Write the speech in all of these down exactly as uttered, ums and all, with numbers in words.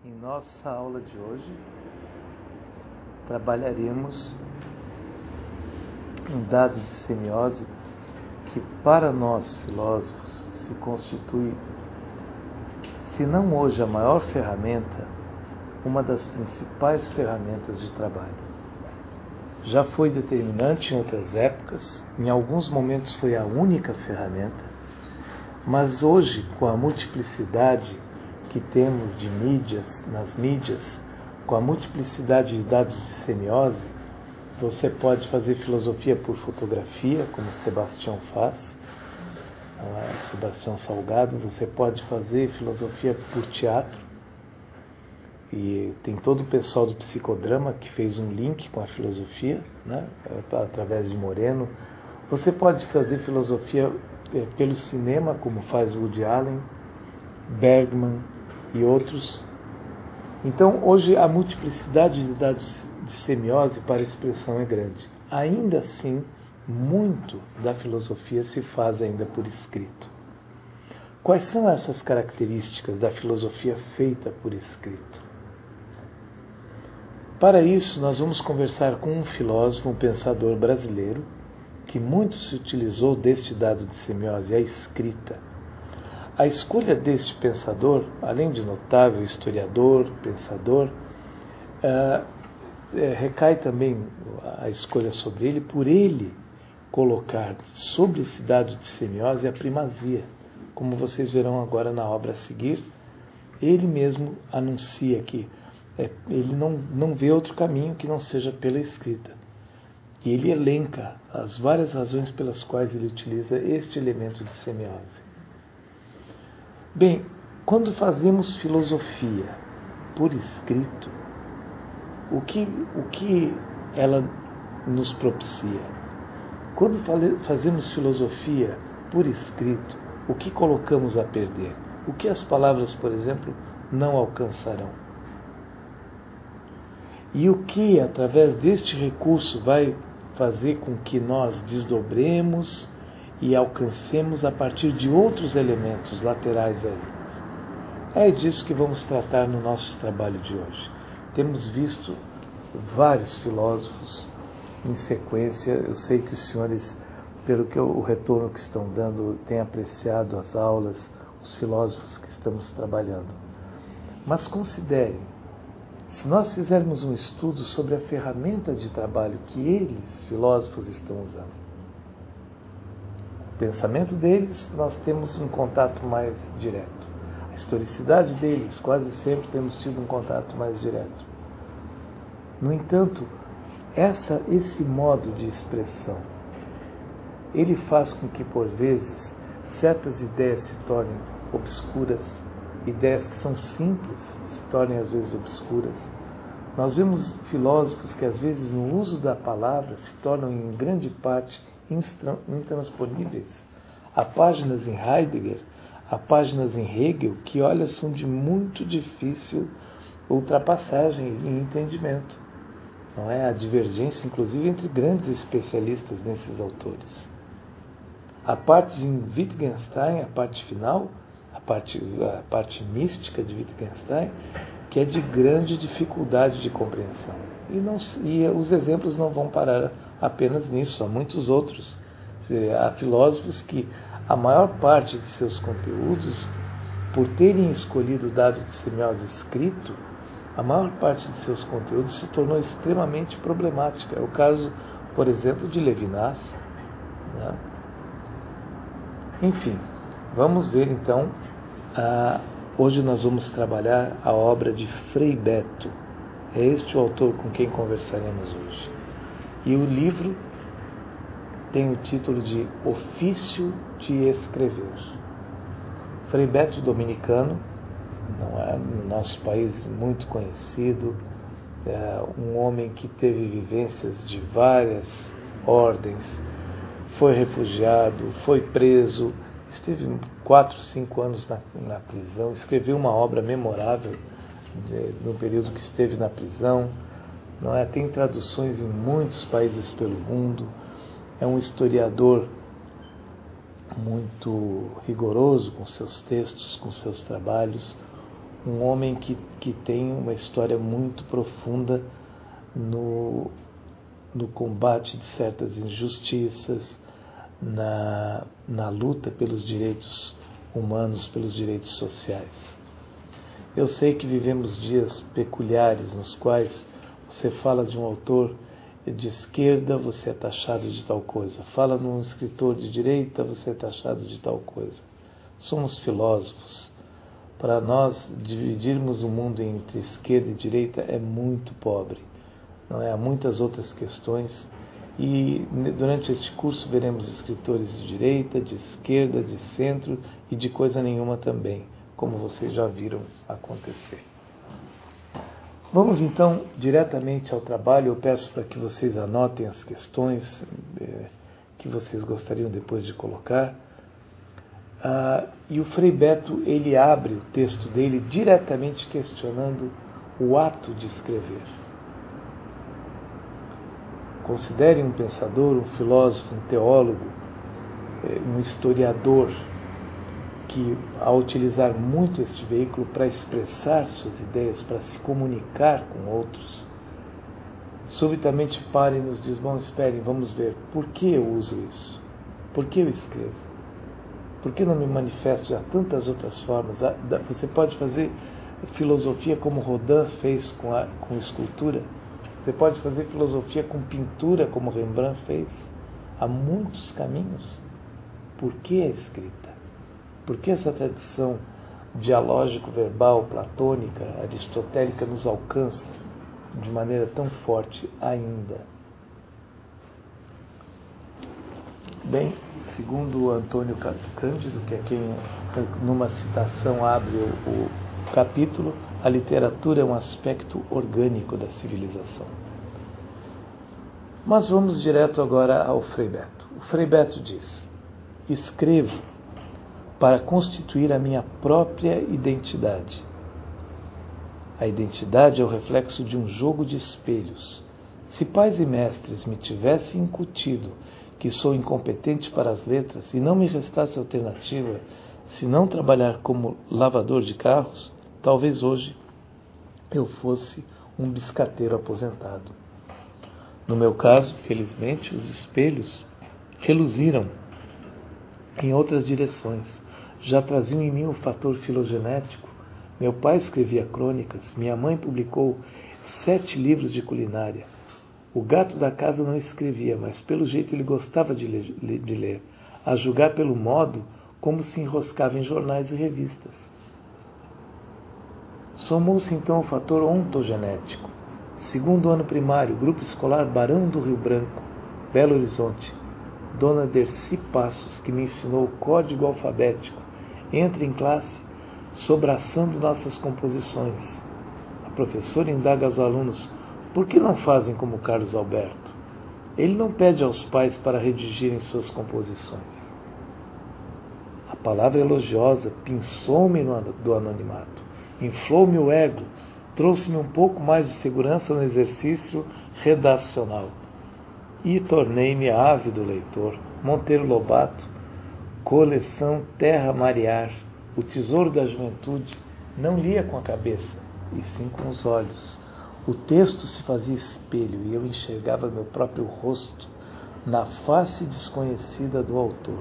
Em nossa aula de hoje, trabalharemos um dado de semiose que, para nós filósofos, se constitui, se não hoje a maior ferramenta, uma das principais ferramentas de trabalho. Já foi determinante em outras épocas, em alguns momentos foi a única ferramenta, mas hoje, com a multiplicidade que temos de mídias, nas mídias, com a multiplicidade de dados de semiose, você pode fazer filosofia por fotografia, como Sebastião faz, Sebastião Salgado, você pode fazer filosofia por teatro, e tem todo o pessoal do psicodrama que fez um link com a filosofia, né, através de Moreno. Você pode fazer filosofia pelo cinema, como faz Woody Allen, Bergman e outros. Então, hoje a multiplicidade de dados de semiose para a expressão é grande. Ainda assim, muito da filosofia se faz ainda por escrito. Quais são essas características da filosofia feita por escrito? Para isso, nós vamos conversar com um filósofo, um pensador brasileiro, que muito se utilizou deste dado de semiose, a escrita. A escolha deste pensador, além de notável historiador, pensador, é, é, recai também a escolha sobre ele, por ele colocar sobre esse dado de semiose a primazia. Como vocês verão agora na obra a seguir, ele mesmo anuncia que é, ele não, não vê outro caminho que não seja pela escrita. E ele elenca as várias razões pelas quais ele utiliza este elemento de semiose. Bem, quando fazemos filosofia por escrito, o que, o que ela nos propicia? Quando fazemos filosofia por escrito, o que colocamos a perder? O que as palavras, por exemplo, não alcançarão? E o que, através deste recurso, vai fazer com que nós desdobremos e alcancemos a partir de outros elementos laterais a eles? É disso que vamos tratar no nosso trabalho de hoje. Temos visto vários filósofos em sequência. Eu sei que os senhores, pelo que o retorno que estão dando, têm apreciado as aulas, os filósofos que estamos trabalhando. Mas considerem, se nós fizermos um estudo sobre a ferramenta de trabalho que eles, filósofos, estão usando, o pensamento deles, nós temos um contato mais direto. A historicidade deles, quase sempre temos tido um contato mais direto. No entanto, essa, esse modo de expressão, ele faz com que, por vezes, certas ideias se tornem obscuras, ideias que são simples se tornem às vezes obscuras. Nós vemos filósofos que às vezes no uso da palavra se tornam em grande parte intransponíveis. Há páginas em Heidegger, há páginas em Hegel que, olha, são de muito difícil ultrapassagem e entendimento. Não é? A divergência, inclusive, entre grandes especialistas nesses autores. Há partes em Wittgenstein, a parte final, a parte, a parte mística de Wittgenstein, que é de grande dificuldade de compreensão. E, não, e os exemplos não vão parar apenas nisso, há muitos outros. Há filósofos que a maior parte de seus conteúdos, por terem escolhido o dado de semiose escrito, a maior parte de seus conteúdos se tornou extremamente problemática. É o caso, por exemplo, de Levinas, né? Enfim, vamos ver então, a, hoje nós vamos trabalhar a obra de Frei Beto. É este o autor com quem conversaremos hoje. E o livro tem o título de Ofício de Escrever. Frei Beto, dominicano, não é, no nosso país muito conhecido, é um homem que teve vivências de várias ordens, foi refugiado, foi preso, esteve quatro, cinco anos na, na prisão, escreveu uma obra memorável de, no período que esteve na prisão, não é? Tem traduções em muitos países pelo mundo, é um historiador muito rigoroso com seus textos, com seus trabalhos, um homem que, que tem uma história muito profunda no, no combate de certas injustiças, na, na luta pelos direitos humanos, pelos direitos sociais. Eu sei que vivemos dias peculiares nos quais você fala de um autor de esquerda, você é taxado de tal coisa. Fala num escritor de direita, você é taxado de tal coisa. Somos filósofos. Para nós, dividirmos o mundo entre esquerda e direita é muito pobre. Não é? Há muitas outras questões. E durante este curso veremos escritores de direita, de esquerda, de centro e de coisa nenhuma também, como vocês já viram acontecer. Vamos então diretamente ao trabalho. Eu peço para que vocês anotem as questões eh, que vocês gostariam depois de colocar. Ah, e o Frei Beto, ele abre o texto dele diretamente questionando o ato de escrever. Considerem um pensador, um filósofo, um teólogo, um historiador que, ao utilizar muito este veículo para expressar suas ideias, para se comunicar com outros, subitamente para e nos diz: bom, esperem, vamos ver, por que eu uso isso? Por que eu escrevo? Por que não me manifesto de tantas outras formas? Você pode fazer filosofia como Rodin fez com a com escultura. Você pode fazer filosofia com pintura como Rembrandt fez. Há muitos caminhos. Por que a escrita? Por que essa tradição dialógico-verbal, platônica, aristotélica nos alcança de maneira tão forte ainda? Bem, segundo Antônio Cândido, que é quem numa citação abre o, o capítulo, a literatura é um aspecto orgânico da civilização. Mas vamos direto agora ao Frei Beto. O Frei Beto diz: escrevo para constituir a minha própria identidade. A identidade é o reflexo de um jogo de espelhos. Se pais e mestres me tivessem incutido que sou incompetente para as letras e não me restasse alternativa se não trabalhar como lavador de carros, talvez hoje eu fosse um biscateiro aposentado. No meu caso, felizmente, os espelhos reluziram em outras direções. Já traziam em mim o fator filogenético. Meu pai escrevia crônicas, minha mãe publicou sete livros de culinária. O gato da casa não escrevia, mas pelo jeito ele gostava de ler, de ler, a julgar pelo modo como se enroscava em jornais e revistas. Somou-se então o fator ontogenético. Segundo ano primário, grupo escolar Barão do Rio Branco, Belo Horizonte. Dona Dercy Passos, que me ensinou o código alfabético, entra em classe sobraçando nossas composições. A professora indaga aos alunos: por que não fazem como Carlos Alberto? Ele não pede aos pais para redigirem suas composições. A palavra elogiosa pinçou-me do anonimato, inflou-me o ego, trouxe-me um pouco mais de segurança no exercício redacional. E tornei-me ávido leitor. Monteiro Lobato, coleção Terra Mariar, o tesouro da juventude, não lia com a cabeça, e sim com os olhos. O texto se fazia espelho e eu enxergava meu próprio rosto na face desconhecida do autor.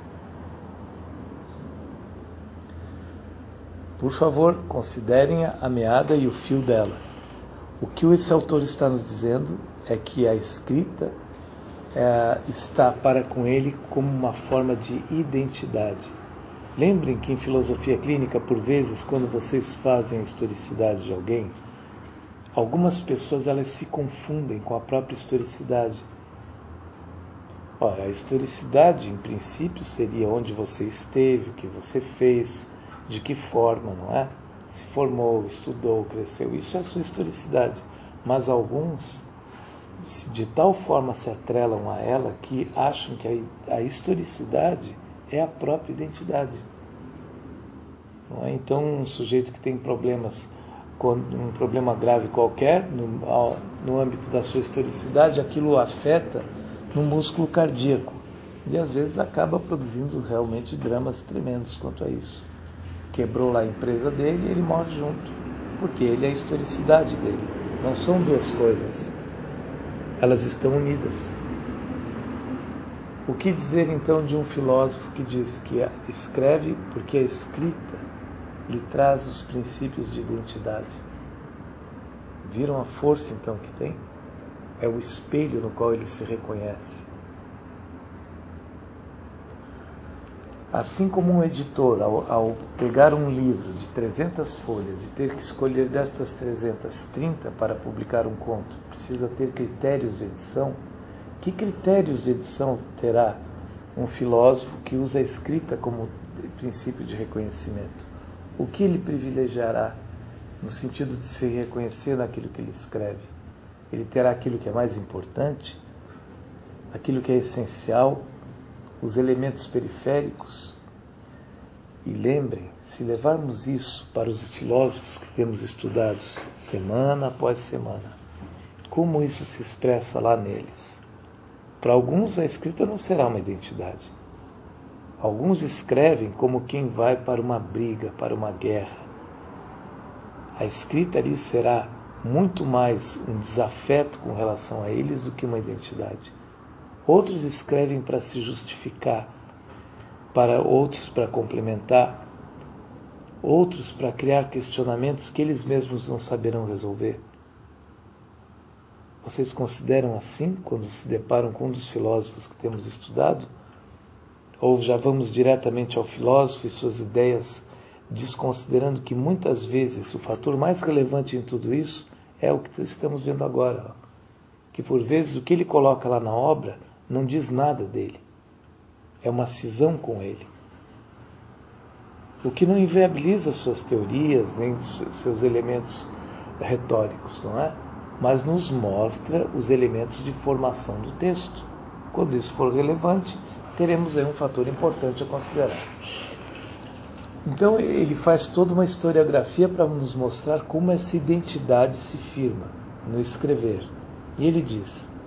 Por favor, considerem a meada e o fio dela. O que esse autor está nos dizendo é que a escrita é, está para com ele como uma forma de identidade. Lembrem que em filosofia clínica, por vezes, quando vocês fazem a historicidade de alguém, algumas pessoas elas se confundem com a própria historicidade. Ora, a historicidade, em princípio, seria onde você esteve, o que você fez, de que forma, não é? Se formou, estudou, cresceu. Isso é a sua historicidade. Mas alguns, de tal forma se atrelam a ela que acham que a, a historicidade é a própria identidade. Não é? Então, um sujeito que tem problemas, um problema grave qualquer, no, no âmbito da sua historicidade, aquilo o afeta no músculo cardíaco. E às vezes acaba produzindo realmente dramas tremendos quanto a isso. quebrou lá a empresa dele e ele morre junto, porque ele é a historicidade dele. Não são duas coisas, elas estão unidas. O que dizer então de um filósofo que diz que escreve porque a escrita lhe traz os princípios de identidade? Viram a força então que tem? É o espelho no qual ele se reconhece. Assim como um editor, ao, ao pegar um livro de trezentas folhas e ter que escolher destas trezentas, trinta para publicar um conto, precisa ter critérios de edição, que critérios de edição terá um filósofo que usa a escrita como princípio de reconhecimento? O que ele privilegiará no sentido de se reconhecer naquilo que ele escreve? Ele terá aquilo que é mais importante, aquilo que é essencial, os elementos periféricos. E lembrem, se levarmos isso para os filósofos que temos estudados semana após semana, como isso se expressa lá neles? Para alguns a escrita não será uma identidade. Alguns escrevem como quem vai para uma briga, para uma guerra. A escrita ali será muito mais um desafeto com relação a eles do que uma identidade. Outros escrevem para se justificar, para outros para complementar, outros para criar questionamentos que eles mesmos não saberão resolver. Vocês consideram assim quando se deparam com um dos filósofos que temos estudado? Ou já vamos diretamente ao filósofo e suas ideias, desconsiderando que muitas vezes o fator mais relevante em tudo isso é o que estamos vendo agora, que por vezes o que ele coloca lá na obra não diz nada dele, é uma cisão com ele, o que não inviabiliza suas teorias nem seus elementos retóricos, não é? Mas nos mostra os elementos de formação do texto. Quando isso for relevante, teremos aí um fator importante a considerar. Então ele faz toda uma historiografia para nos mostrar como essa identidade se firma no escrever. E ele diz: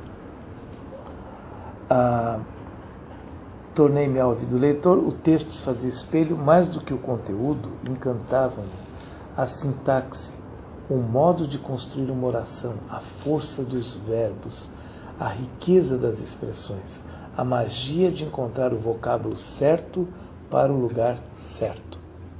ah, tornei-me ao ouvido do leitor, o texto se fazia espelho mais do que o conteúdo, encantava-me a sintaxe, o modo de construir uma oração, a força dos verbos, a riqueza das expressões, a magia de encontrar o vocábulo certo para o lugar certo.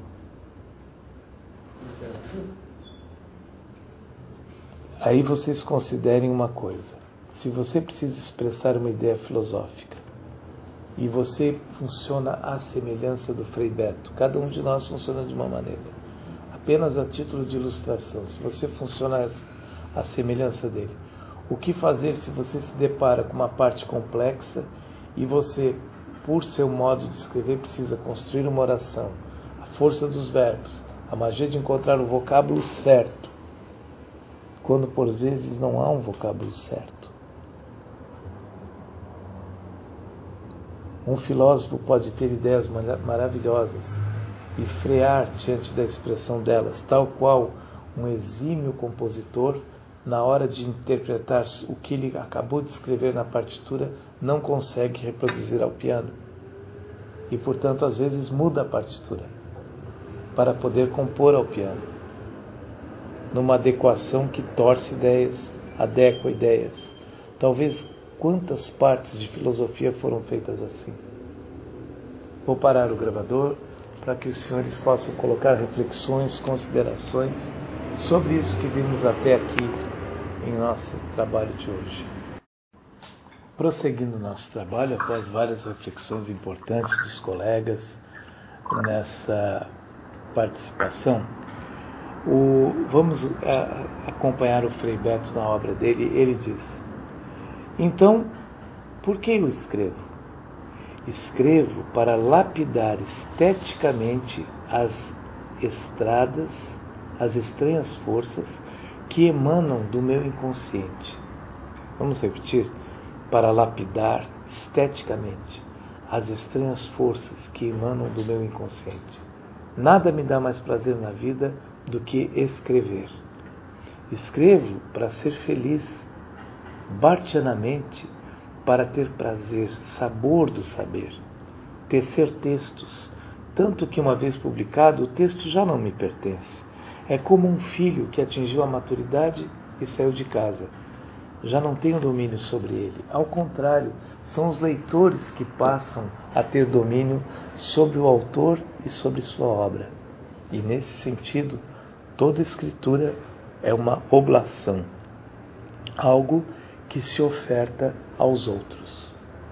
Aí vocês considerem uma coisa: se você precisa expressar uma ideia filosófica e você funciona à semelhança do Frei Beto, cada um de nós funciona de uma maneira, apenas a título de ilustração, se você funciona à semelhança dele, o que fazer se você se depara com uma parte complexa e você, por seu modo de escrever, precisa construir uma oração, a força dos verbos, a magia de encontrar o vocábulo certo, quando por vezes não há um vocábulo certo? Um filósofo pode ter ideias maravilhosas e frear diante da expressão delas, tal qual um exímio compositor, na hora de interpretar o que ele acabou de escrever na partitura, não consegue reproduzir ao piano. E, portanto, às vezes muda a partitura para poder compor ao piano, numa adequação que torce ideias, adequa ideias. Talvez quantas partes de filosofia foram feitas assim. Vou parar o gravador para que os senhores possam colocar reflexões, considerações sobre isso que vimos até aqui em nosso trabalho de hoje. Prosseguindo nosso trabalho, após várias reflexões importantes dos colegas nessa participação, o, vamos a, acompanhar o Frei Beto na obra dele. Ele diz: então, por que eu escrevo? Escrevo para lapidar esteticamente as estradas, as estranhas forças que emanam do meu inconsciente. Vamos repetir? Para lapidar esteticamente as estranhas forças que emanam do meu inconsciente. Nada me dá mais prazer na vida do que escrever. Escrevo para ser feliz, bartianamente, para ter prazer, sabor do saber, tecer textos, tanto que uma vez publicado, o texto já não me pertence. É como um filho que atingiu a maturidade e saiu de casa. Já não tenho domínio sobre ele. Ao contrário, são os leitores que passam a ter domínio sobre o autor e sobre sua obra. E nesse sentido, toda escritura é uma oblação, algo que se oferta aos outros.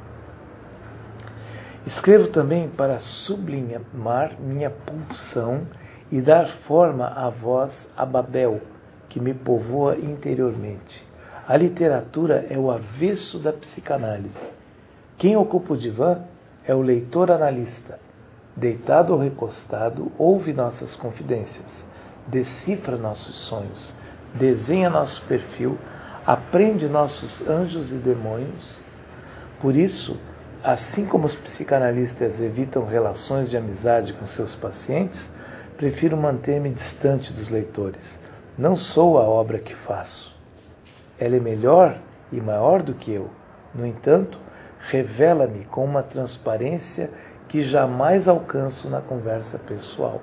Escrevo também para sublimar minha pulsão e dar forma à voz a Babel, que me povoa interiormente. A literatura é o avesso da psicanálise. Quem ocupa o divã é o leitor analista. Deitado ou recostado, ouve nossas confidências, decifra nossos sonhos, desenha nosso perfil, aprende nossos anjos e demônios. Por isso, assim como os psicanalistas evitam relações de amizade com seus pacientes, prefiro manter-me distante dos leitores. Não sou a obra que faço. Ela é melhor e maior do que eu. No entanto, revela-me com uma transparência que jamais alcanço na conversa pessoal.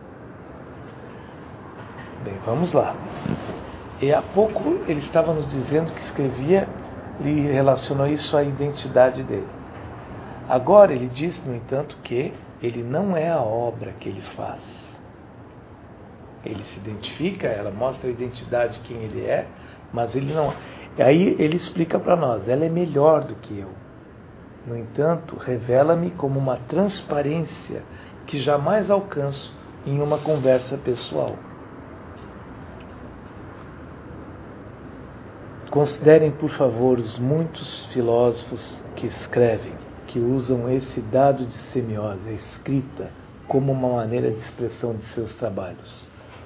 Bem, vamos lá. E há pouco ele estava nos dizendo que escrevia e relacionou isso à identidade dele. Agora ele diz, no entanto, que ele não é a obra que ele faz. Ele se identifica, ela mostra a identidade de quem ele é, mas ele não. E aí ele explica para nós, ela é melhor do que eu. No entanto, revela-me como uma transparência que jamais alcanço em uma conversa pessoal. Considerem, por favor, os muitos filósofos que escrevem, que usam esse dado de semiose, a escrita, como uma maneira de expressão de seus trabalhos.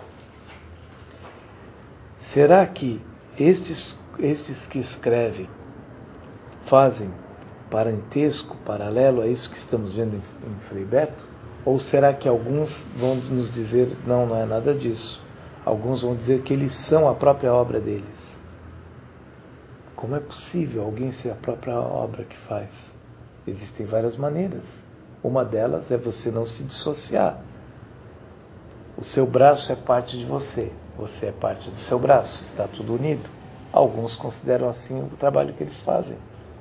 Será que estes, estes que escrevem fazem parentesco, paralelo a isso que estamos vendo em, em Frei Beto? Ou será que alguns vão nos dizer, não, não é nada disso. Alguns vão dizer que eles são a própria obra deles. Como é possível alguém ser a própria obra que faz? Existem várias maneiras. Uma delas é você não se dissociar. O seu braço é parte de você. Você é parte do seu braço. Está tudo unido. Alguns consideram assim o trabalho que eles fazem.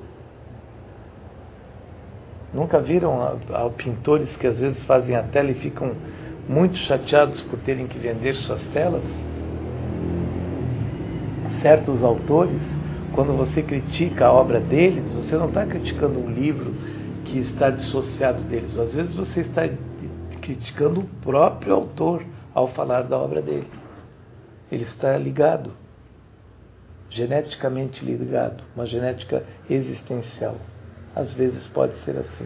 Nunca viram a, a pintores que às vezes fazem a tela e ficam muito chateados por terem que vender suas telas? Certos autores, quando você critica a obra deles, você não está criticando um livro que está dissociado deles. Às vezes você está criticando o próprio autor ao falar da obra dele. Ele está ligado, geneticamente ligado, uma genética existencial. Às vezes pode ser assim.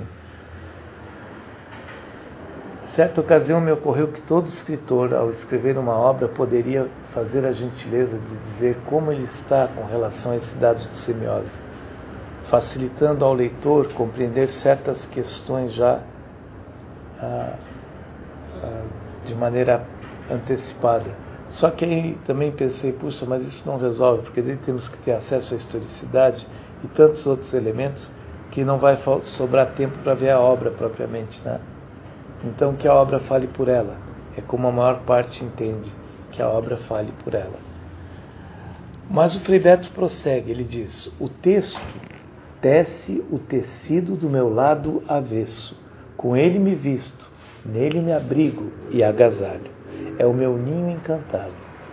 Certa ocasião me ocorreu que todo escritor, ao escrever uma obra, poderia fazer a gentileza de dizer como ele está com relação a esse dado de semiose, facilitando ao leitor compreender certas questões já ah, ah, de maneira antecipada. Só que aí também pensei, puxa, mas isso não resolve, porque daí temos que ter acesso à historicidade e tantos outros elementos que não vai sobrar tempo para ver a obra propriamente, né? Então que a obra fale por ela. É como a maior parte entende, que a obra fale por ela. Mas o Frei Beto prossegue, ele diz: o texto tece o tecido do meu lado avesso, com ele me visto, nele me abrigo e agasalho. É o meu ninho encantado.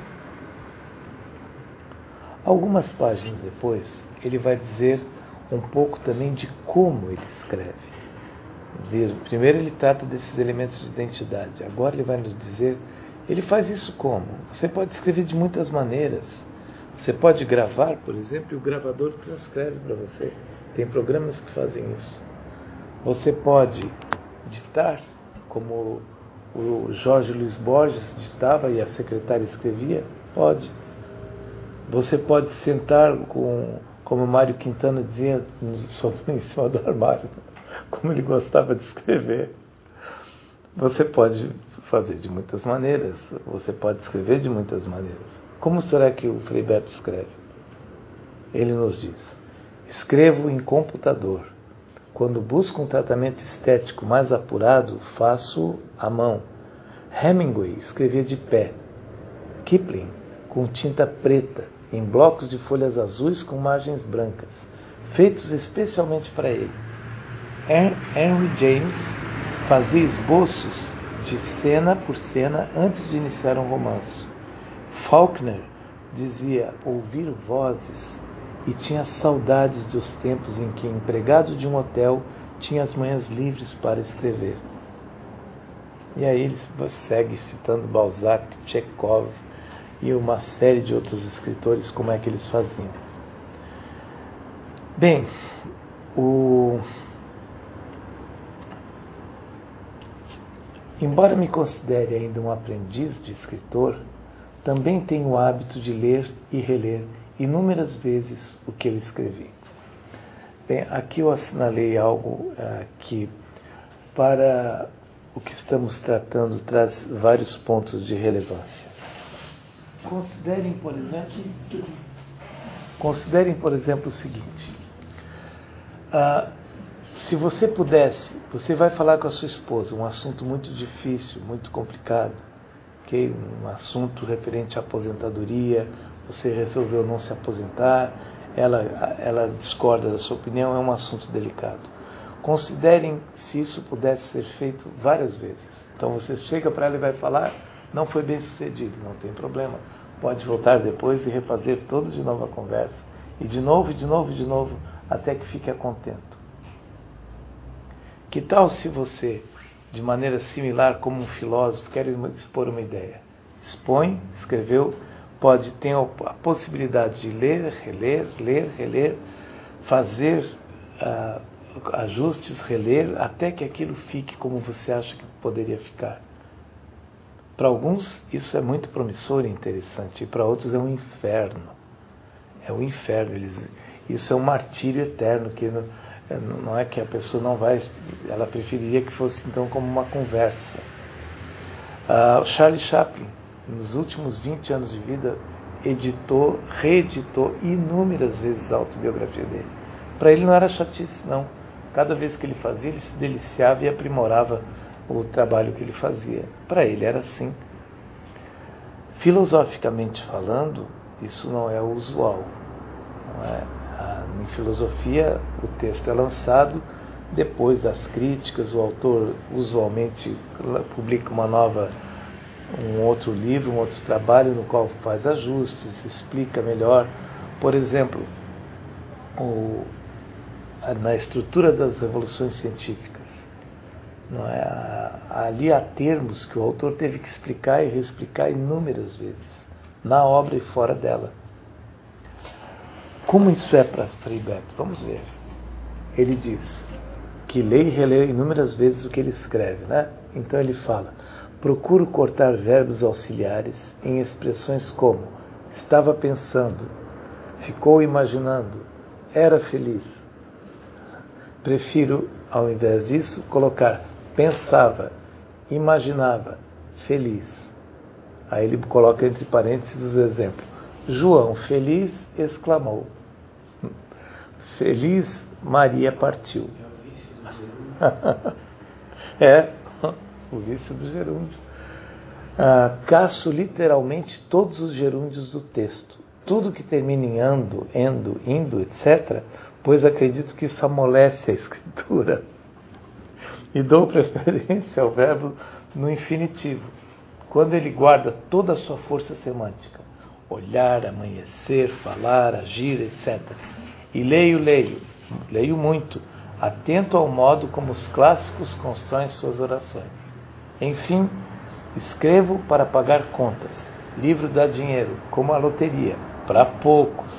Algumas páginas depois, ele vai dizer um pouco também de como ele escreve. Primeiro ele trata desses elementos de identidade. Agora ele vai nos dizer, ele faz isso como? Você pode escrever de muitas maneiras. Você pode gravar, por exemplo, e o gravador transcreve para você. Tem programas que fazem isso. Você pode ditar, como o Jorge Luiz Borges ditava e a secretária escrevia. Pode. Você pode sentar com, como Mário Quintana dizia, em cima do armário, como ele gostava de escrever. Você pode fazer de muitas maneiras. Você pode escrever de muitas maneiras. Como será que o Frei Beto escreve? Ele nos diz: escrevo em computador. quando busco um tratamento estético mais apurado, faço à mão. Hemingway escrevia de pé. Kipling, com tinta preta, em blocos de folhas azuis com margens brancas, feitos especialmente para ele. Henry James fazia esboços de cena por cena antes de iniciar um romance. Faulkner dizia ouvir vozes e tinha saudades dos tempos em que, empregado de um hotel, tinha as manhãs livres para escrever. E aí ele segue citando Balzac, Chekhov e uma série de outros escritores, como é que eles faziam. Bem, o... embora me considere ainda um aprendiz de escritor, também tenho o hábito de ler e reler inúmeras vezes o que eu escrevi. Bem, aqui eu assinalei algo uh, que, para o que estamos tratando, traz vários pontos de relevância. Considerem, por exemplo, considerem, por exemplo, o seguinte. Uh, se você pudesse, você vai falar com a sua esposa um assunto muito difícil, muito complicado, okay? Um assunto referente à aposentadoria, você resolveu não se aposentar, ela, ela discorda da sua opinião, é um assunto delicado. Considerem se isso pudesse ser feito várias vezes. Então você chega para ela e vai falar, não foi bem sucedido, não tem problema. Pode voltar depois e refazer toda de novo a conversa. E de novo, e de novo, e de novo, até que fique a contento. Que tal se você, de maneira similar como um filósofo, quer expor uma ideia? Expõe, escreveu, pode ter a possibilidade de ler, reler, ler, reler, fazer uh, ajustes, reler, até que aquilo fique como você acha que poderia ficar. Para alguns isso é muito promissor e interessante, e para outros é um inferno. É um inferno. Eles, isso é um martírio eterno, que não, não é que a pessoa não vai, ela preferiria que fosse então como uma conversa. Uh, Charlie Chaplin, nos últimos vinte anos de vida, editou, reeditou inúmeras vezes a autobiografia dele. Para ele não era chatice, não. Cada vez que ele fazia, ele se deliciava e aprimorava o trabalho que ele fazia. Para ele era assim. Filosoficamente falando, isso não é o usual. Não é? Em filosofia, o texto é lançado depois das críticas, o autor usualmente publica uma nova um outro livro, um outro trabalho no qual faz ajustes, explica melhor. Por exemplo, o, na estrutura das revoluções científicas, não é? Ali há termos que o autor teve que explicar e reexplicar inúmeras vezes, na obra e fora dela. Como isso é para Frei Beto? Vamos ver. Ele diz que lê e relê inúmeras vezes o que ele escreve, né? Então ele fala: procuro cortar verbos auxiliares em expressões como estava pensando, ficou imaginando, era feliz. Prefiro, ao invés disso, colocar pensava, imaginava, feliz. Aí ele coloca entre parênteses os exemplos. João, feliz, exclamou. Feliz, Maria partiu. É, o vício do gerúndio. Ah, caço literalmente todos os gerúndios do texto. Tudo que termina em ando, endo, indo, etcétera, pois acredito que isso amolece a escritura. E dou preferência ao verbo no infinitivo, quando ele guarda toda a sua força semântica. Olhar, amanhecer, falar, agir, etcétera. E leio, leio, leio muito, atento ao modo como os clássicos constroem suas orações. Enfim, escrevo para pagar contas. Livro dá dinheiro, como a loteria, para poucos.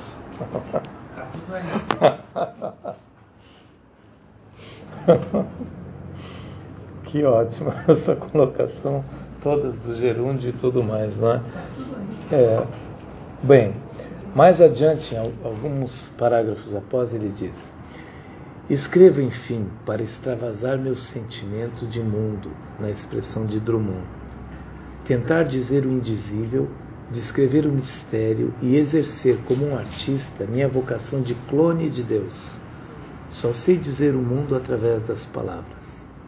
Que ótima essa colocação, todas do gerúndio e tudo mais, não é? É. Bem, mais adiante, alguns parágrafos após, ele diz: escrevo, enfim, para extravasar meu sentimento de mundo, na expressão de Drummond. Tentar dizer o indizível, descrever o mistério e exercer como um artista minha vocação de clone de Deus. Só sei dizer o mundo através das palavras.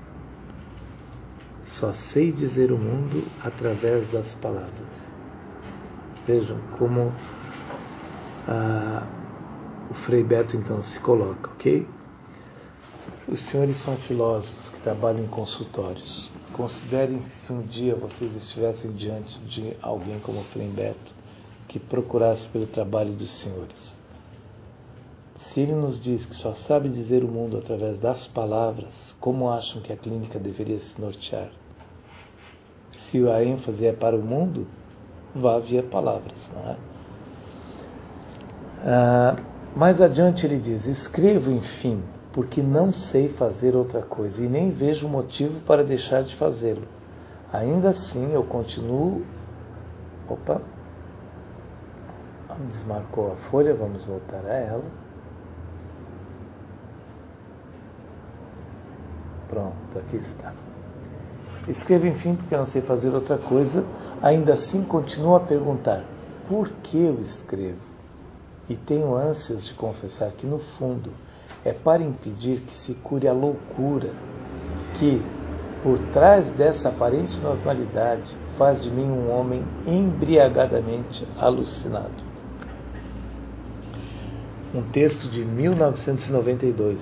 Só sei dizer o mundo através das palavras. Vejam como ah, o Frei Beto então se coloca, ok? Os senhores são filósofos que trabalham em consultórios. Considerem se um dia vocês estivessem diante de alguém como o Frei Beto, que procurasse pelo trabalho dos senhores. Se ele nos diz que só sabe dizer o mundo através das palavras, como acham que a clínica deveria se nortear? Se a ênfase é para o mundo, vá via palavras, não é? Ah, mais adiante ele diz: escrevo, enfim, porque não sei fazer outra coisa e nem vejo motivo para deixar de fazê-lo. Ainda assim, eu continuo... Opa! Desmarcou a folha, vamos voltar a ela. Pronto, aqui está. Escrevo, enfim, porque não sei fazer outra coisa. Ainda assim, continuo a perguntar: por que eu escrevo? E tenho ânsias de confessar que, no fundo, é para impedir que se cure a loucura que, por trás dessa aparente normalidade, faz de mim um homem embriagadamente alucinado. Um texto de mil novecentos e noventa e dois,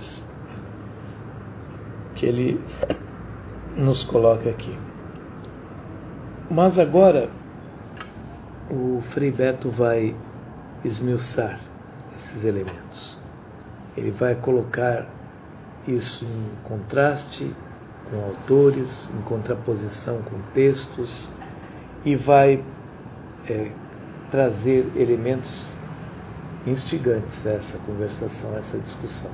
que ele nos coloca aqui. Mas agora, o Frei Beto vai esmiuçar esses elementos. Ele vai colocar isso em contraste com autores, em contraposição com textos, e vai é, trazer elementos instigantes a essa conversação, a essa discussão.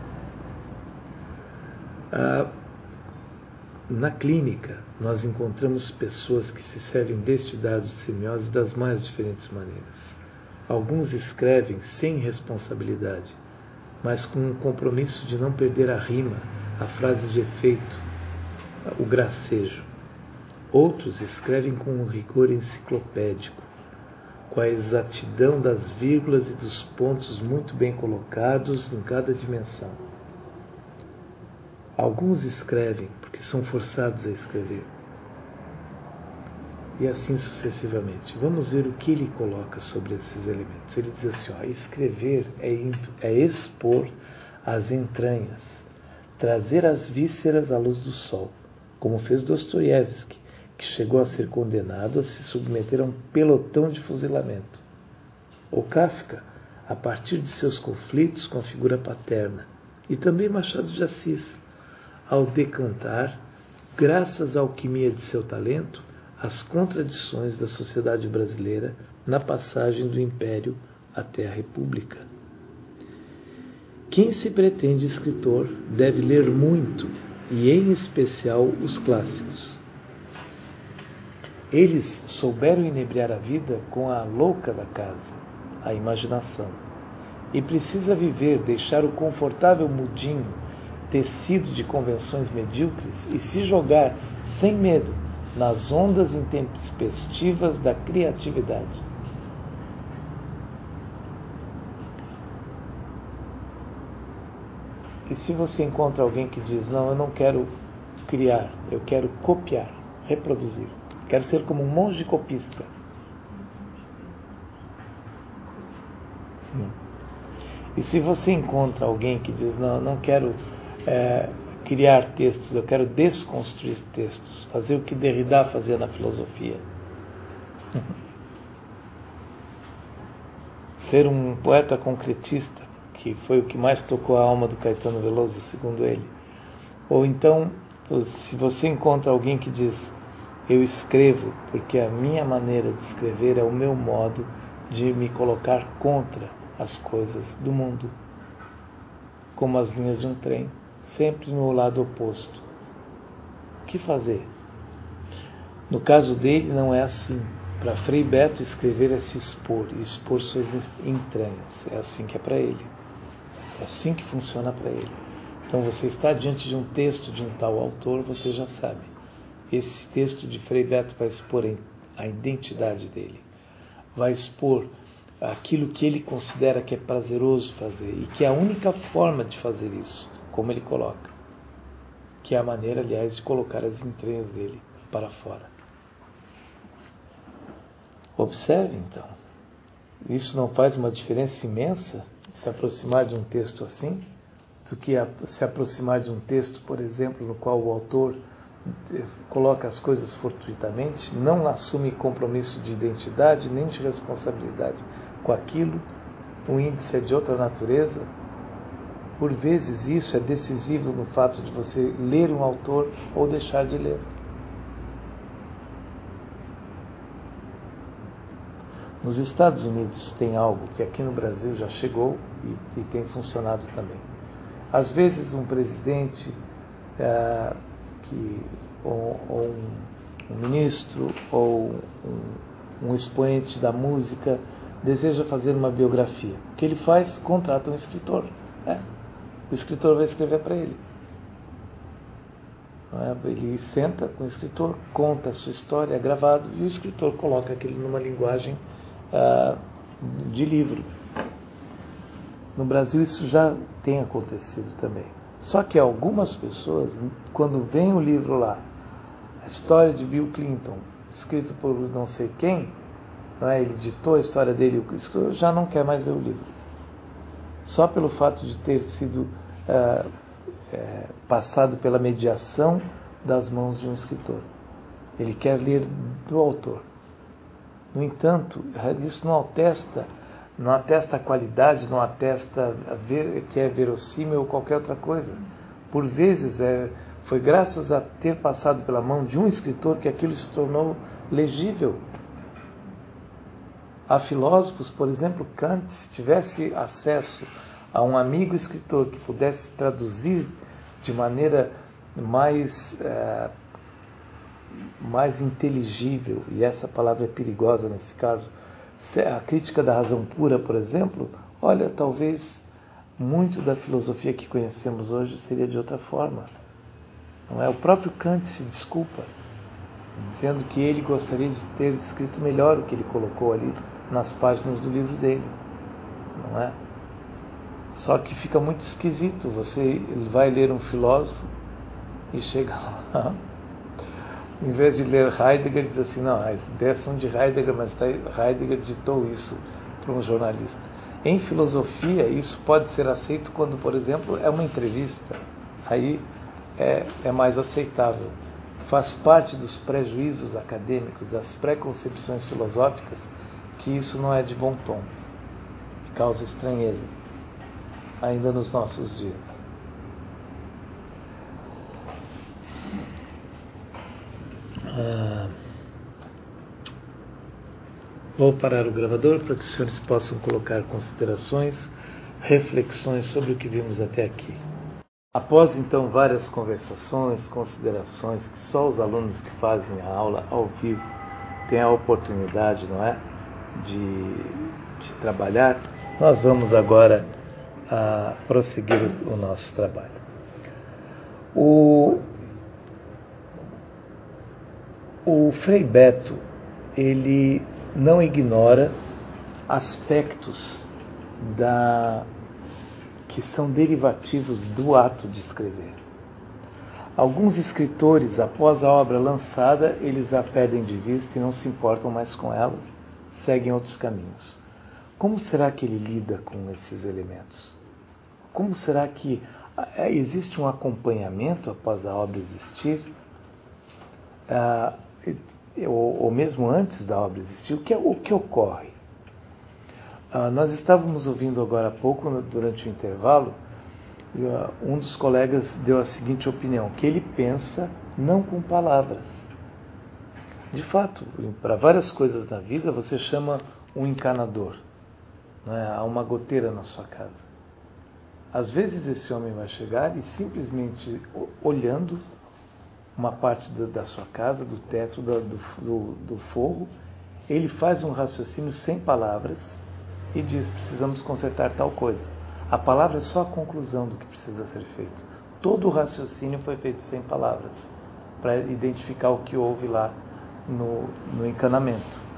Ah, na clínica, nós encontramos pessoas que se servem deste dado de semiose das mais diferentes maneiras. Alguns escrevem sem responsabilidade, mas com um compromisso de não perder a rima, a frase de efeito, o gracejo. Outros escrevem com um rigor enciclopédico, com a exatidão das vírgulas e dos pontos muito bem colocados em cada dimensão. Alguns escrevem porque são forçados a escrever. E assim sucessivamente. Vamos ver o que ele coloca sobre esses elementos. Ele diz assim, ó, escrever é, é expor as entranhas, trazer as vísceras à luz do sol, como fez Dostoiévski, que chegou a ser condenado a se submeter a um pelotão de fuzilamento. Ou Kafka, a partir de seus conflitos com a figura paterna, e também Machado de Assis, ao decantar, graças à alquimia de seu talento, as contradições da sociedade brasileira na passagem do Império até a República. Quem se pretende escritor deve ler muito, e em especial os clássicos. Eles souberam inebriar a vida com a louca da casa, a imaginação. E precisa viver, deixar o confortável mudinho, tecido de convenções medíocres, e se jogar, sem medo, nas ondas intempestivas da criatividade. E se você encontra alguém que diz, não, eu não quero criar, eu quero copiar, reproduzir, quero ser como um monge copista. Hum. E se você encontra alguém que diz, não, eu não quero é, criar textos, eu quero desconstruir textos, fazer o que Derrida fazia na filosofia. Ser um poeta concretista, que foi o que mais tocou a alma do Caetano Veloso, segundo ele. Ou então, se você encontra alguém que diz, eu escrevo porque a minha maneira de escrever é o meu modo de me colocar contra as coisas do mundo, como as linhas de um trem, sempre no lado oposto. O que fazer? No caso dele, não é assim. Para Frei Beto, escrever é se expor, e expor suas entranhas. É assim que é para ele. É assim que funciona para ele. Então, você está diante de um texto de um tal autor, você já sabe. Esse texto de Frei Beto vai expor a identidade dele. Vai expor aquilo que ele considera que é prazeroso fazer e que é a única forma de fazer isso, como ele coloca, que é a maneira, aliás, de colocar as entranhas dele para fora. Observe, então, isso não faz uma diferença imensa se aproximar de um texto assim, do que se aproximar de um texto, por exemplo, no qual o autor coloca as coisas fortuitamente, não assume compromisso de identidade nem de responsabilidade com aquilo, o índice é de outra natureza. Por vezes isso é decisivo no fato de você ler um autor ou deixar de ler. Nos Estados Unidos tem algo que aqui no Brasil já chegou e, e tem funcionado também. Às vezes um presidente, é, que, ou, ou um, um ministro, ou um, um expoente da música deseja fazer uma biografia. O que ele faz? Contrata um escritor. É. O escritor vai escrever para ele. Ele senta com o escritor, conta a sua história, é gravado, e o escritor coloca aquilo numa linguagem uh, de livro. No Brasil isso já tem acontecido também. Só que algumas pessoas, quando vem o livro lá, a história de Bill Clinton, escrito por não sei quem, não é? Ele ditou a história dele, o escritor já não quer mais ler o livro. Só pelo fato de ter sido uh, é, passado pela mediação das mãos de um escritor. Ele quer ler do autor. No entanto, isso não atesta, não atesta a qualidade, não atesta a ver, que é verossímil ou qualquer outra coisa. Por vezes, é, foi graças a ter passado pela mão de um escritor que aquilo se tornou legível. Há filósofos, por exemplo, Kant, se tivesse acesso a um amigo escritor que pudesse traduzir de maneira mais, é, mais inteligível, e essa palavra é perigosa nesse caso, a crítica da razão pura, por exemplo, olha, talvez muito da filosofia que conhecemos hoje seria de outra forma. Não é? O próprio Kant se desculpa, dizendo que ele gostaria de ter escrito melhor o que ele colocou ali nas páginas do livro dele. Não é? Só que fica muito esquisito. Você vai ler um filósofo e chega lá, em vez de ler Heidegger, diz assim, não, as ideias são de Heidegger, mas Heidegger ditou isso para um jornalista. Em filosofia, isso pode ser aceito quando, por exemplo, é uma entrevista. Aí é, é mais aceitável. Faz parte dos prejuízos acadêmicos, das preconcepções filosóficas, que isso não é de bom tom. Causa estranheza, ainda nos nossos dias. Ah, vou parar o gravador para que os senhores possam colocar considerações, reflexões sobre o que vimos até aqui. Após então várias conversações, considerações que só os alunos que fazem a aula ao vivo têm a oportunidade, não é, de, de trabalhar, nós vamos agora a prosseguir o nosso trabalho. O, o Frei Beto, ele não ignora aspectos da, que são derivativos do ato de escrever. Alguns escritores, após a obra lançada, eles a perdem de vista e não se importam mais com elas, seguem outros caminhos. Como será que ele lida com esses elementos? Como será que existe um acompanhamento após a obra existir? Ah, ou, ou mesmo antes da obra existir? O que, o que ocorre? Ah, nós estávamos ouvindo agora há pouco, durante o intervalo, um dos colegas deu a seguinte opinião, que ele pensa não com palavras. De fato, para várias coisas na vida, você chama um encanador. Não é? Há uma goteira na sua casa. Às vezes esse homem vai chegar e simplesmente olhando uma parte do, da sua casa, do teto, do, do, do forro, ele faz um raciocínio sem palavras e diz, precisamos consertar tal coisa. A palavra é só a conclusão do que precisa ser feito. Todo o raciocínio foi feito sem palavras, para identificar o que houve lá no, no encanamento.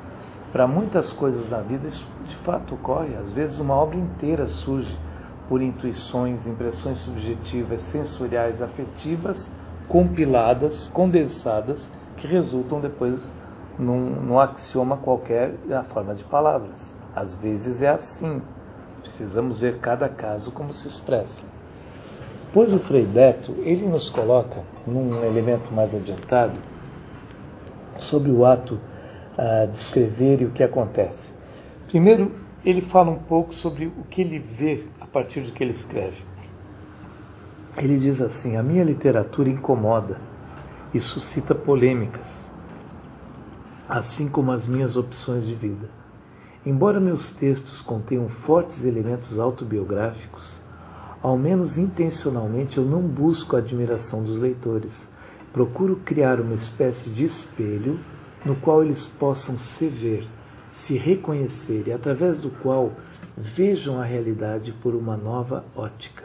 Para muitas coisas na vida isso de fato ocorre. Às vezes uma obra inteira surge por intuições, impressões subjetivas, sensoriais, afetivas, compiladas, condensadas, que resultam depois num, num axioma qualquer na forma de palavras. Às vezes é assim. Precisamos ver cada caso como se expressa. Pois o Frei Beto, ele nos coloca num elemento mais adiantado sobre o ato ah, de escrever e o que acontece. Primeiro, ele fala um pouco sobre o que ele vê a partir do que ele escreve. Ele diz assim: a minha literatura incomoda e suscita polêmicas, assim como as minhas opções de vida. Embora meus textos contenham fortes elementos autobiográficos, ao menos intencionalmente eu não busco a admiração dos leitores. Procuro criar uma espécie de espelho no qual eles possam se ver, se reconhecer e através do qual vejam a realidade por uma nova ótica.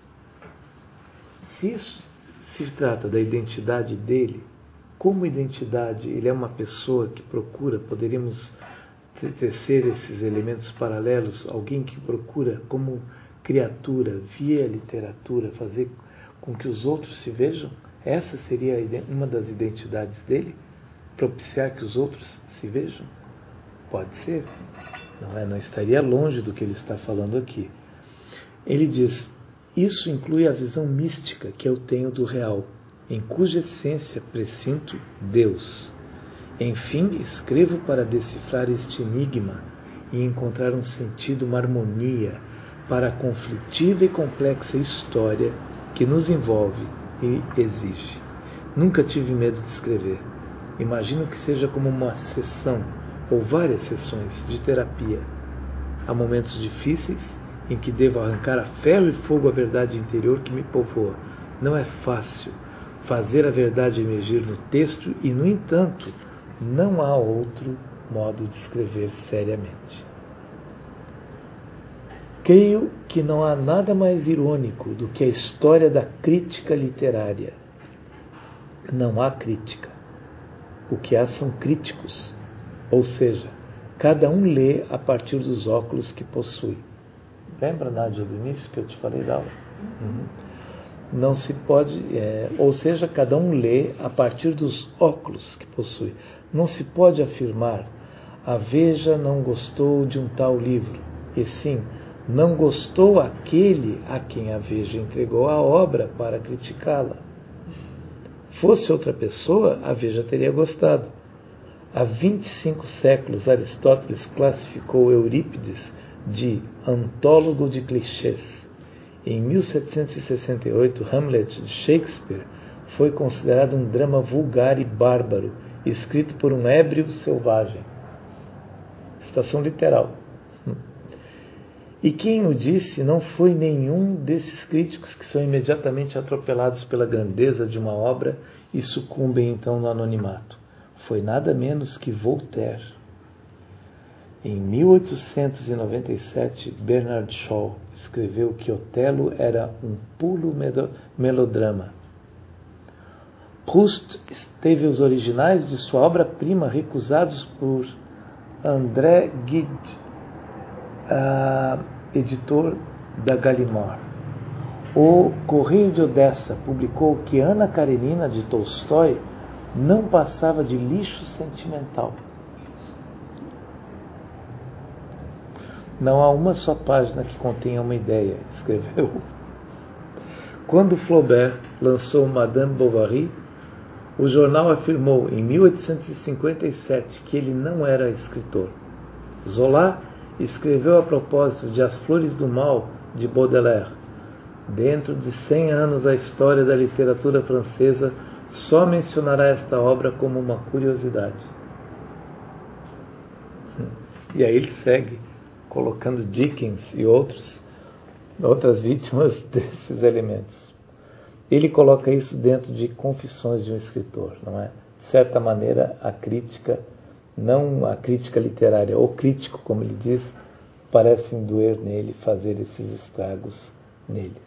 Se isso se trata da identidade dele, como identidade, ele é uma pessoa que procura, poderíamos tecer esses elementos paralelos, alguém que procura como criatura, via literatura, fazer com que os outros se vejam? Essa seria uma das identidades dele? Propiciar que os outros se vejam? Pode ser. Não é? Não estaria longe do que ele está falando aqui. Ele diz: isso inclui a visão mística que eu tenho do real, em cuja essência presinto Deus. Enfim, escrevo para decifrar este enigma e encontrar um sentido, uma harmonia para a conflitiva e complexa história que nos envolve e exige. Nunca tive medo de escrever. Imagino que seja como uma sessão, ou várias sessões, de terapia. Há momentos difíceis em que devo arrancar a ferro e fogo a verdade interior que me povoa. Não é fácil fazer a verdade emergir no texto e, no entanto, não há outro modo de escrever seriamente. Creio que não há nada mais irônico do que a história da crítica literária. Não há crítica. O que há são críticos. Ou seja, cada um lê a partir dos óculos que possui. Lembra, Nádia, do início que eu te falei da aula? Uhum. Não se pode, é, ou seja, cada um lê a partir dos óculos que possui. Não se pode afirmar: a Veja não gostou de um tal livro, e sim, não gostou aquele a quem a Veja entregou a obra para criticá-la. Fosse outra pessoa, a Veja teria gostado. Há vinte e cinco séculos, Aristóteles classificou Eurípides de antólogo de clichês. Em mil setecentos e sessenta e oito, Hamlet de Shakespeare foi considerado um drama vulgar e bárbaro, escrito por um ébrio selvagem. Citação literal. E quem o disse não foi nenhum desses críticos que são imediatamente atropelados pela grandeza de uma obra e sucumbem então no anonimato. Foi nada menos que Voltaire. Em mil oitocentos e noventa e sete, Bernard Shaw escreveu que Otelo era um pulo melodrama. Proust teve os originais de sua obra-prima recusados por André Gide, uh, editor da Gallimard. O Correio de Odessa publicou que Ana Karenina de Tolstói não passava de lixo sentimental. Não há uma só página que contenha uma ideia, escreveu. Quando Flaubert lançou Madame Bovary, o jornal afirmou em mil oitocentos e cinquenta e sete que ele não era escritor. Zola escreveu a propósito de As Flores do Mal, de Baudelaire: dentro de cem anos a história da literatura francesa só mencionará esta obra como uma curiosidade. E aí ele segue colocando Dickens e outros, outras vítimas desses elementos. Ele coloca isso dentro de Confissões de um Escritor, não é? De certa maneira, a crítica, não a crítica literária, o crítico, como ele diz, parece doer nele, fazer esses estragos nele.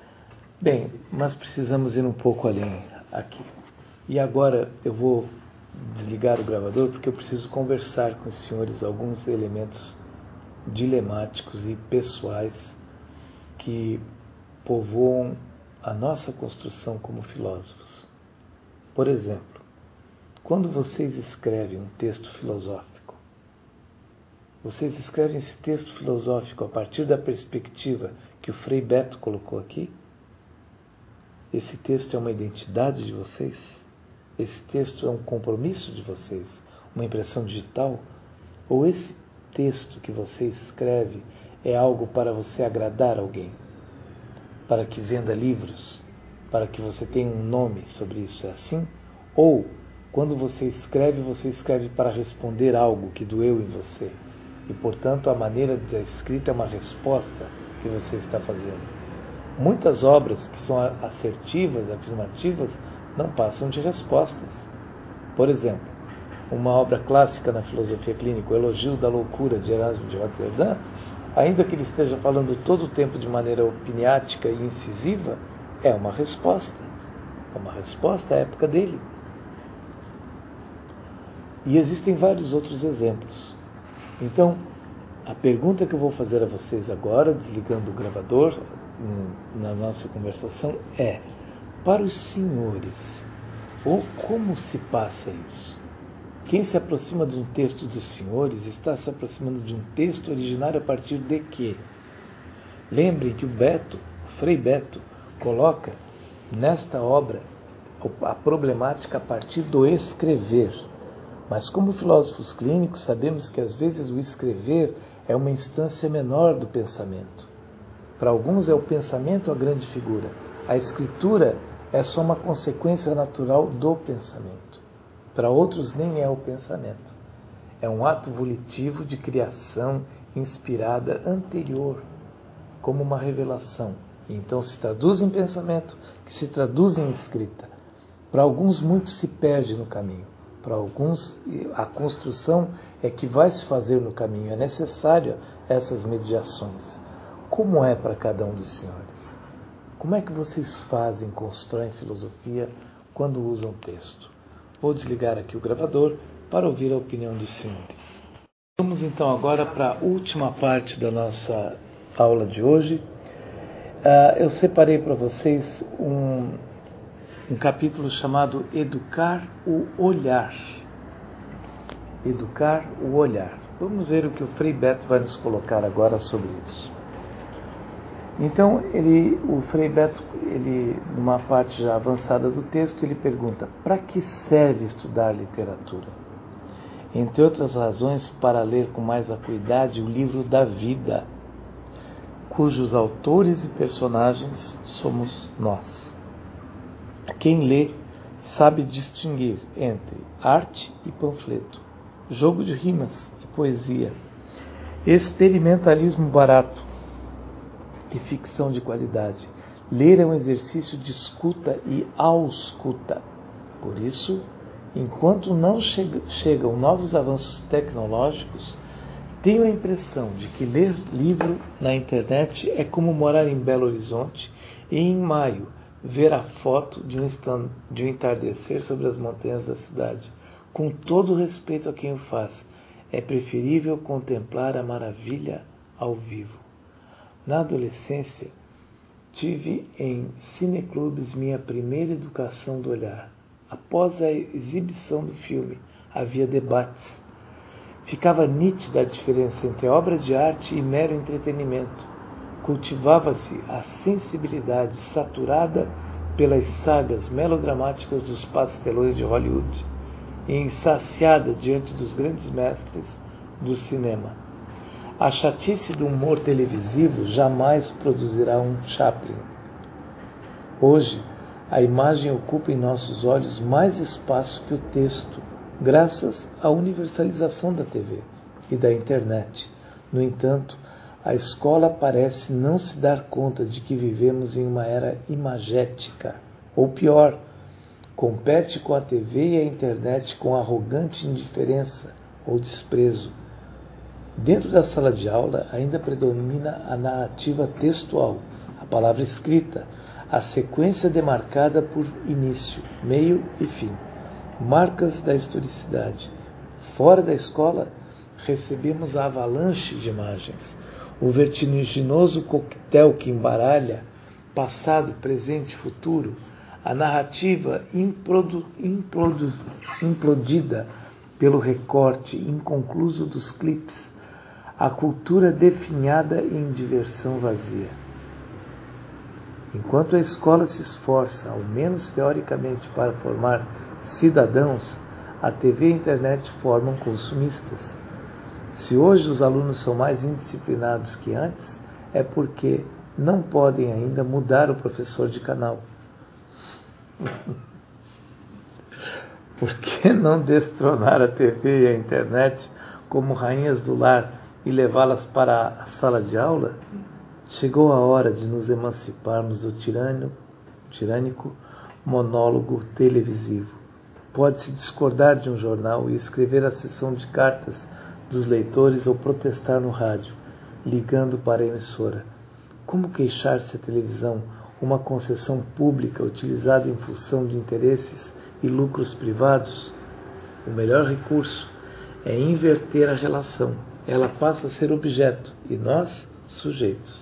Bem, mas precisamos ir um pouco além aqui. E agora eu vou desligar o gravador porque eu preciso conversar com os senhores alguns elementos dilemáticos e pessoais que povoam a nossa construção como filósofos. Por exemplo, quando vocês escrevem um texto filosófico, vocês escrevem esse texto filosófico a partir da perspectiva que o Frei Beto colocou aqui? Esse texto é uma identidade de vocês? Esse texto é um compromisso de vocês? Uma impressão digital? Ou esse texto que você escreve é algo para você agradar alguém? Para que venda livros? Para que você tenha um nome sobre isso? É assim? Ou, quando você escreve, você escreve para responder algo que doeu em você? E, portanto, a maneira de ser escrita é uma resposta que você está fazendo. Muitas obras que são assertivas, afirmativas, não passam de respostas. Por exemplo, uma obra clássica na filosofia clínica, o Elogio da Loucura, de Erasmo de Roterdã, ainda que ele esteja falando todo o tempo de maneira opiniática e incisiva, é uma resposta. É uma resposta à época dele. E existem vários outros exemplos. Então, a pergunta que eu vou fazer a vocês agora, desligando o gravador na nossa conversação, é: para os senhores, ou como se passa isso? Quem se aproxima de um texto dos senhores está se aproximando de um texto originário a partir de quê? Lembrem que o Beto, o Frei Beto, coloca nesta obra a problemática a partir do escrever. Mas como filósofos clínicos sabemos que às vezes o escrever é uma instância menor do pensamento. Para alguns é o pensamento a grande figura. A escritura é só uma consequência natural do pensamento. Para outros nem é o pensamento. É um ato volitivo de criação inspirada anterior, como uma revelação. E então se traduz em pensamento, que se traduz em escrita. Para alguns muito se perde no caminho. Para alguns, a construção é que vai se fazer no caminho. É necessário essas mediações. Como é para cada um dos senhores? Como é que vocês fazem, constroem filosofia quando usam texto? Vou desligar aqui o gravador para ouvir a opinião dos senhores. Vamos então agora para a última parte da nossa aula de hoje. Uh, eu separei para vocês um... um capítulo chamado Educar o Olhar. Educar o Olhar. Vamos ver o que o Frei Beto vai nos colocar agora sobre isso. Então, ele, o Frei Beto, ele, numa parte já avançada do texto, ele pergunta: para que serve estudar literatura? Entre outras razões, para ler com mais acuidade o livro da vida, cujos autores e personagens somos nós. Quem lê sabe distinguir entre arte e panfleto, jogo de rimas e poesia, experimentalismo barato e ficção de qualidade. Ler é um exercício de escuta e ausculta. Por isso, enquanto não chega, chegam novos avanços tecnológicos, tenho a impressão de que ler livro na internet é como morar em Belo Horizonte e, em maio, ver a foto de um, stand, de um entardecer sobre as montanhas da cidade. Com todo respeito a quem o faz, é preferível contemplar a maravilha ao vivo. Na adolescência, tive em cineclubes minha primeira educação do olhar. Após a exibição do filme, havia debates. Ficava nítida a diferença entre obra de arte e mero entretenimento. Cultivava-se a sensibilidade saturada pelas sagas melodramáticas dos pastelões de Hollywood e insaciada diante dos grandes mestres do cinema. A chatice do humor televisivo jamais produzirá um Chaplin. Hoje, a imagem ocupa em nossos olhos mais espaço que o texto, graças à universalização da T V e da internet. No entanto, a escola parece não se dar conta de que vivemos em uma era imagética, ou pior, compete com a T V e a internet com arrogante indiferença ou desprezo. Dentro da sala de aula ainda predomina a narrativa textual, a palavra escrita, a sequência demarcada por início, meio e fim. marcas da historicidade. Fora da escola, recebemos a avalanche de imagens, o vertiginoso coquetel que embaralha passado, presente e futuro, a narrativa improdu, improdu, implodida pelo recorte inconcluso dos clipes, a cultura definhada em diversão vazia. Enquanto a escola se esforça, ao menos teoricamente, para formar cidadãos, a T V e a internet formam consumistas. Se hoje os alunos são mais indisciplinados que antes, é porque não podem ainda mudar o professor de canal. Por que não destronar a T V e a internet como rainhas do lar e levá-las para a sala de aula? Chegou a hora de nos emanciparmos do tirano, tirânico monólogo televisivo. Pode-se discordar de um jornal e escrever a seção de cartas dos leitores ou protestar no rádio, ligando para a emissora. Como queixar-se a televisão, uma concessão pública utilizada em função de interesses e lucros privados? O melhor recurso é inverter a relação. Ela passa a ser objeto e nós, sujeitos.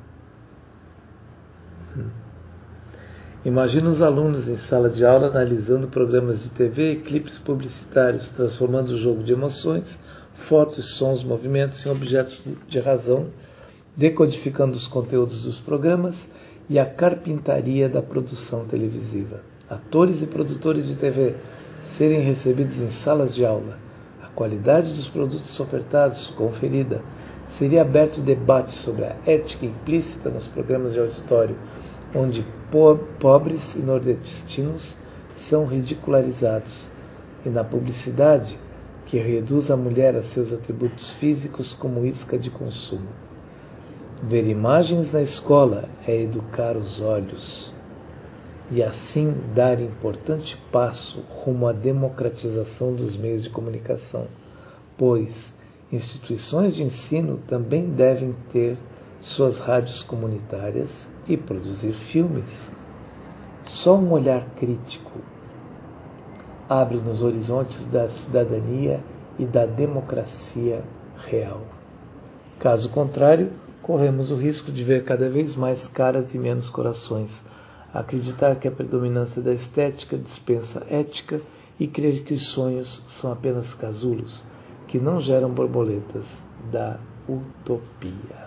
Hum. Imagina os alunos em sala de aula analisando programas de T V e clipes publicitários, transformando o jogo de emoções, fotos, sons, movimentos em objetos de razão, decodificando os conteúdos dos programas e a carpintaria da produção televisiva. Atores e produtores de T V serem recebidos em salas de aula, a qualidade dos produtos ofertados conferida, seria aberto debate sobre a ética implícita nos programas de auditório, onde po- pobres e nordestinos são ridicularizados, e na publicidade, que reduz a mulher a seus atributos físicos como isca de consumo. Ver imagens na escola é educar os olhos e assim dar importante passo rumo à democratização dos meios de comunicação, pois instituições de ensino também devem ter suas rádios comunitárias e produzir filmes. Só um olhar crítico abre nos horizontes da cidadania e da democracia real. Caso contrário, corremos o risco de ver cada vez mais caras e menos corações, acreditar que a predominância da estética dispensa ética e crer que os sonhos são apenas casulos, que não geram borboletas da utopia.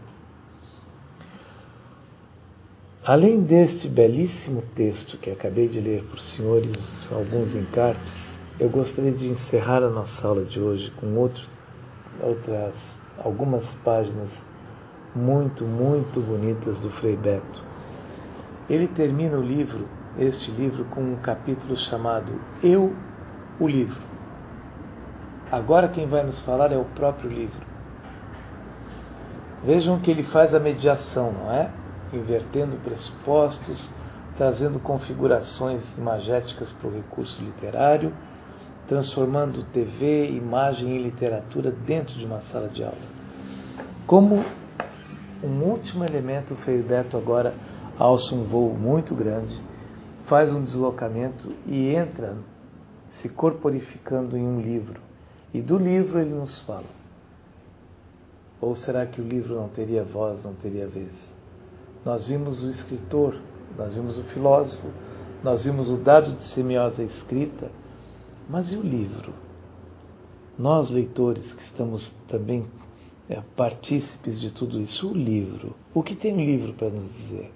Além deste belíssimo texto que acabei de ler por senhores alguns encarpes, eu gostaria de encerrar a nossa aula de hoje com outro, outras algumas páginas muito, muito bonitas do Frei Beto. Ele termina o livro, este livro, com um capítulo chamado Eu, o Livro. Agora quem vai nos falar é o próprio livro. Vejam que ele faz a mediação, não é? Invertendo pressupostos, trazendo configurações imagéticas para o recurso literário, transformando T V, imagem e literatura dentro de uma sala de aula. Como um último elemento, o Frei Beto agora alça um voo muito grande, faz um deslocamento e entra se corporificando em um livro. E do livro ele nos fala. Ou será que o livro não teria voz, não teria vez? Nós vimos o escritor, nós vimos o filósofo, nós vimos o dado de semiosa escrita, mas e o livro? Nós, leitores, que estamos também é, partícipes de tudo isso, o livro, o que tem o livro para nos dizer?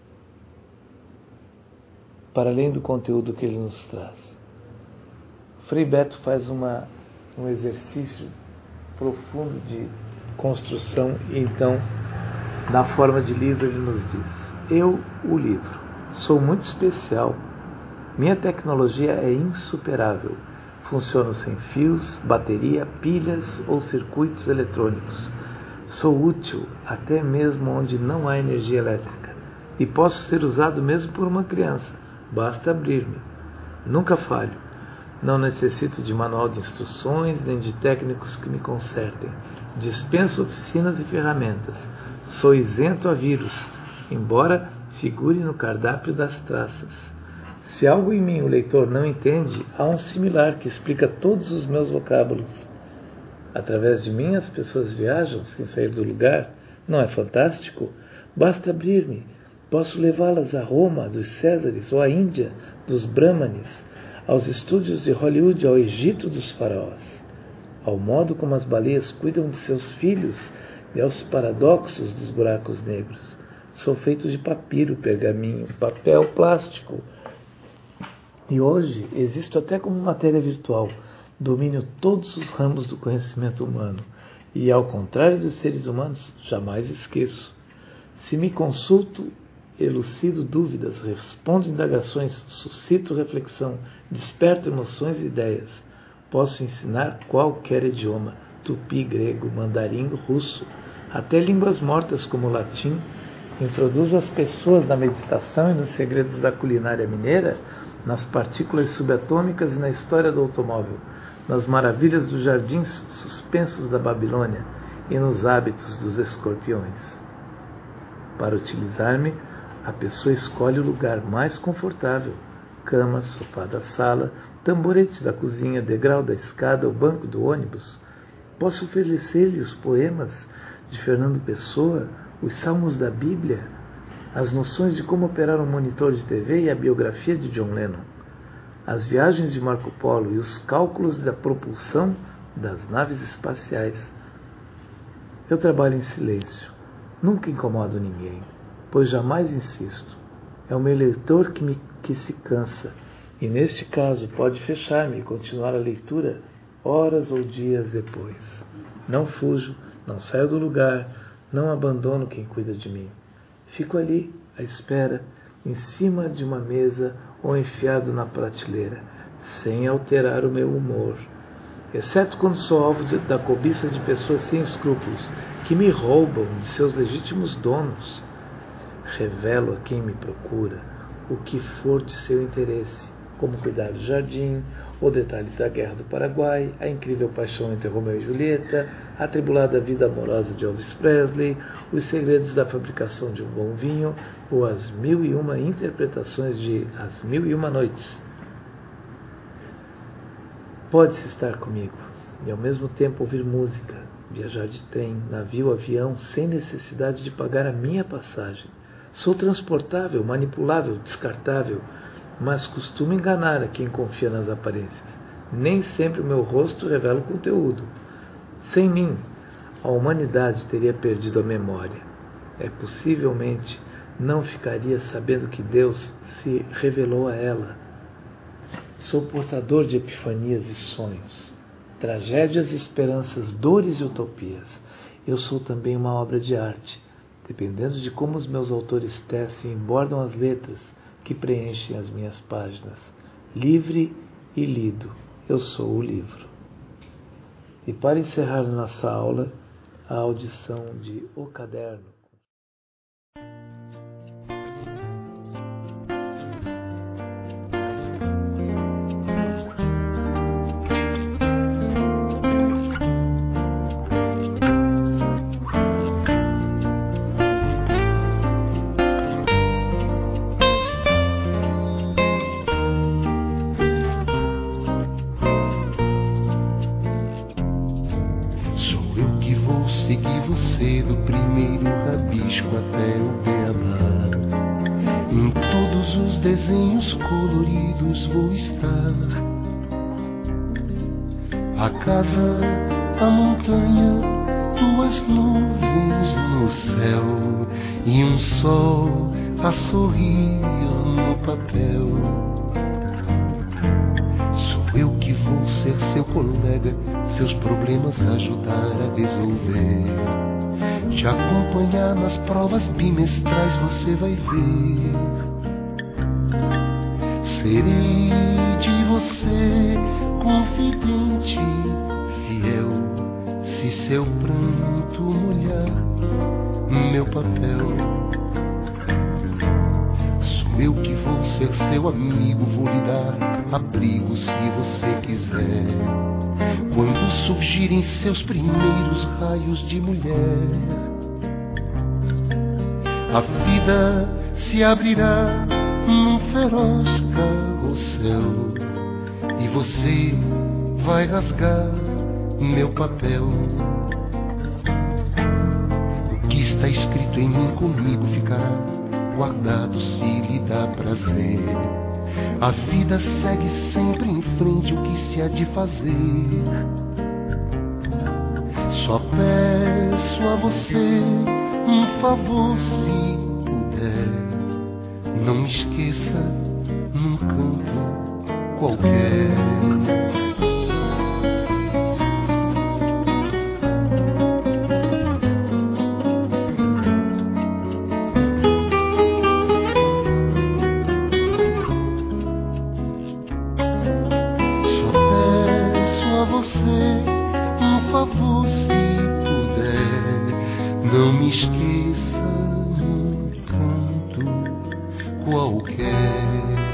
Para além do conteúdo que ele nos traz. Frei Beto faz uma, um exercício profundo de construção e então, na forma de livro, ele nos diz: eu, o livro, sou muito especial. Minha tecnologia é insuperável. Funciono sem fios, bateria, pilhas ou circuitos eletrônicos. Sou útil até mesmo onde não há energia elétrica e posso ser usado mesmo por uma criança. Basta abrir-me. Nunca falho. Não necessito de manual de instruções nem de técnicos que me consertem. Dispenso oficinas e ferramentas. Sou isento a vírus, embora figure no cardápio das traças. Se algo em mim o leitor não entende, há um similar que explica todos os meus vocábulos. Através de mim as pessoas viajam sem sair do lugar. Não é fantástico? Basta abrir-me. Posso levá-las a Roma dos Césares ou à Índia dos Brahmanes, aos estúdios de Hollywood, ao Egito dos faraós, ao modo como as baleias cuidam de seus filhos e aos paradoxos dos buracos negros. Sou feito de papiro, pergaminho, papel, plástico. E hoje existo até como matéria virtual. Domino todos os ramos do conhecimento humano. E, ao contrário dos seres humanos, jamais esqueço. Se me consulto, elucido dúvidas, respondo indagações, suscito reflexão, desperto emoções e ideias. Posso ensinar qualquer idioma, tupi, grego, mandarim, russo, até línguas mortas como o latim. Introduzo as pessoas na meditação e nos segredos da culinária mineira, nas partículas subatômicas e na história do automóvel, nas maravilhas dos jardins suspensos da Babilônia e nos hábitos dos escorpiões. Para utilizar-me, a pessoa escolhe o lugar mais confortável: cama, sofá da sala, tamborete da cozinha, degrau da escada ou banco do ônibus. Posso oferecer-lhe os poemas de Fernando Pessoa, os salmos da Bíblia, as noções de como operar um monitor de T V e a biografia de John Lennon, as viagens de Marco Polo e os cálculos da propulsão das naves espaciais. Eu trabalho em silêncio, nunca incomodo ninguém, pois jamais insisto. É o meu leitor que, me, que se cansa, e neste caso pode fechar-me e continuar a leitura horas ou dias depois. Não fujo, não saio do lugar, não abandono quem cuida de mim. Fico ali, à espera, em cima de uma mesa ou enfiado na prateleira, sem alterar o meu humor, exceto quando sou alvo de, da cobiça de pessoas sem escrúpulos, que me roubam de seus legítimos donos. Revelo a quem me procura o que for de seu interesse, como cuidar do jardim, ou detalhes da Guerra do Paraguai, a incrível paixão entre Romeu e Julieta, a atribulada vida amorosa de Elvis Presley, os segredos da fabricação de um bom vinho, ou as mil e uma interpretações de As Mil e Uma Noites. Pode-se estar comigo e ao mesmo tempo ouvir música, viajar de trem, navio, avião, sem necessidade de pagar a minha passagem. Sou transportável, manipulável, descartável, mas costumo enganar a quem confia nas aparências. Nem sempre o meu rosto revela o conteúdo. Sem mim, a humanidade teria perdido a memória. É possivelmente não ficaria sabendo que Deus se revelou a ela. Sou portador de epifanias e sonhos, tragédias e esperanças, dores e utopias. Eu sou também uma obra de arte, dependendo de como os meus autores tecem e embordam as letras que preenchem as minhas páginas. Livre e lido, eu sou o livro. E para encerrar nossa aula, a audição de O Caderno. Até o beabá, em todos os desenhos coloridos vou estar. A casa, a montanha, duas nuvens no céu e um sol a sorrir no papel. Sou eu que vou ser seu colega, seus problemas ajudar a resolver. Te acompanhar nas provas bimestrais você vai ver. Serei de você confidente, fiel, se seu pranto molhar meu papel. Sou eu que vou ser seu amigo, vou lhe dar abrigo se você quiser. Quando surgirem seus primeiros raios de mulher, a vida se abrirá num feroz carrossel, e você vai rasgar meu papel. O que está escrito em mim comigo ficará guardado se lhe dá prazer. A vida segue sempre em frente, o que se há de fazer? Só peço a você um favor, se puder, não me esqueça num canto qualquer. Não me esqueça num canto qualquer.